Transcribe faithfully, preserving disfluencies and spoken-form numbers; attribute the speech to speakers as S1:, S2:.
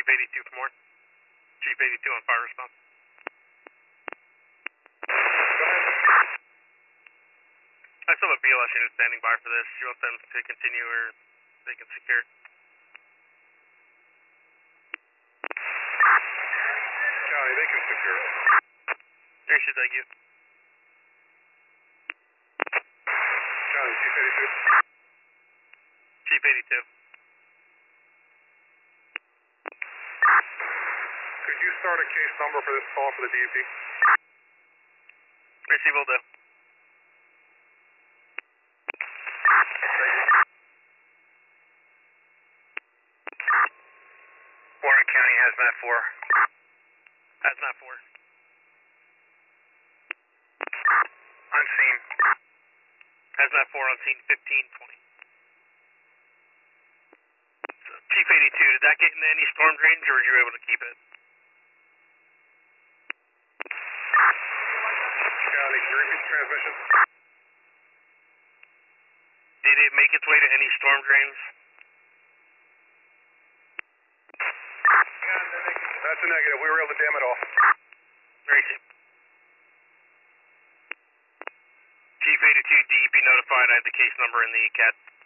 S1: eighty-two for more. Chief eighty-two on fire response. I still have a B L S unit standing by for this. You want them to continue or they can secure?
S2: County, they can secure.
S1: There should thank you.
S2: County, Chief eighty-two.
S1: Chief eighty-two.
S2: Could you start a case number for this call for the D U P?
S1: Receive will do.
S2: Warren County, Hazmat four.
S1: Hazmat four.
S2: On scene.
S1: Hazmat four on scene fifteen twenty. So, Chief eighty-two, did that get into any storm drains or were you able to keep it?
S2: County, can you repeat the transmission?
S1: Did it make its way to any storm drains?
S2: That's a negative. We were able to dam it off.
S1: Receive. Chief eighty-two, D E P notified. I have the case number in the C A T.